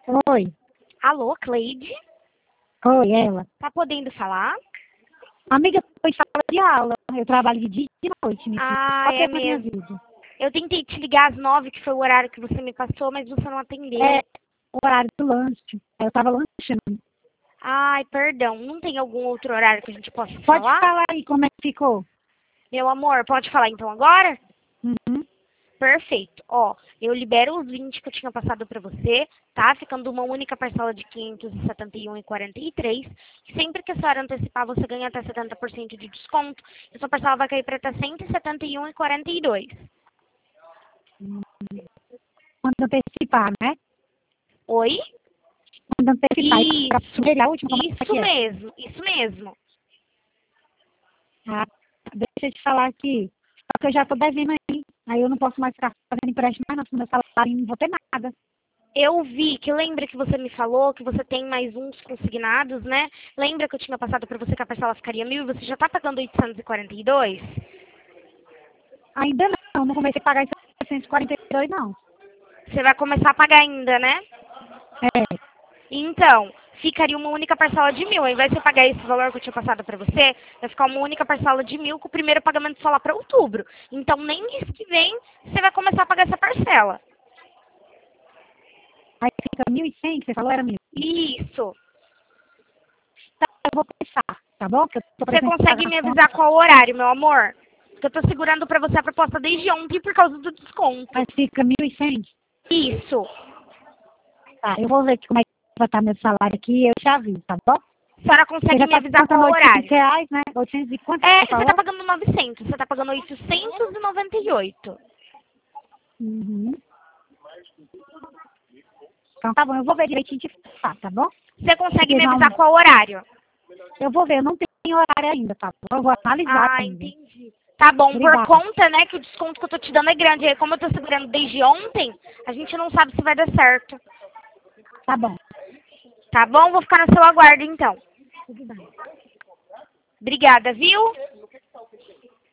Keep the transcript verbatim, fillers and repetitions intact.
Oi, Alô, Cleide? oi, ela. Tá podendo falar? Amiga, foi sala de aula. Eu trabalho de dia e de noite, minha filha. Ah, Qual que é é a minha mesmo. vida? Eu tentei te ligar às nove, que foi o horário que você me passou, mas você não atendeu. É o horário do lanche. Eu tava lanchando. Ai, perdão. Não tem algum outro horário que a gente possa Pode falar? falar aí como é que ficou. Meu amor, pode falar então agora? Uhum. Perfeito. Ó, eu libero os vinte que eu tinha passado pra você, tá? Ficando uma única parcela de quinhentos e setenta e um e quarenta e três. Sempre que a senhora antecipar, você ganha até setenta por cento de desconto. E sua parcela vai cair para até cento e setenta e um e quarenta e dois. Quando antecipar, né? Oi? Quando antecipar. E pra Isso, primeira e a última, como é isso que é? mesmo, isso mesmo. Ah, deixa eu te falar aqui. Só que eu já tô devendo aí. Aí eu não posso mais ficar fazendo empréstimo mais não. Se meu salário não vou ter nada. Eu vi que lembra que você me falou que você tem mais uns consignados, né? Lembra que eu tinha passado para você que a parcela ficaria mil e você já está pagando oitocentos e quarenta e dois? Ainda não. Não comecei a pagar setecentos e quarenta e dois, não. Você vai começar a pagar ainda, né? É. Então, ficaria uma única parcela de mil. Ao invés de você pagar esse valor que eu tinha passado para você, vai ficar uma única parcela de mil com o primeiro pagamento só lá para outubro. Então, nem mês que vem você vai começar a pagar essa parcela. Aí fica mil e cem, que você falou, era mil. Isso. Tá, eu vou pensar, tá bom? Que eu tô Você precisando pagar consegue as me contas. avisar qual o horário, meu amor? Porque eu tô segurando pra você a proposta desde ontem por causa do desconto. Mas fica mil e cem. Isso. Tá, eu vou ver como é que vai estar meu salário aqui e eu te aviso, tá bom? A senhora Você consegue já me tá avisar qual contando o oitocentos horário? reais, né? oitocentos e quanto que É, você você tá falou? pagando novecentos, você tá pagando oitocentos e noventa e oito. Uhum. Então tá bom, eu vou ver direitinho e te falar, tá bom? Você consegue Porque me já avisar um- qual o horário? eu vou ver, eu não tenho horário ainda, tá bom? Eu vou analisar Ah, ainda. entendi. Tá bom, por Obrigada. conta, né, que o desconto que eu tô te dando é grande. Aí, como eu tô segurando desde ontem, a gente não sabe se vai dar certo. Tá bom. Tá bom? Vou ficar no seu aguardo, então. Tudo bem. Obrigada, viu?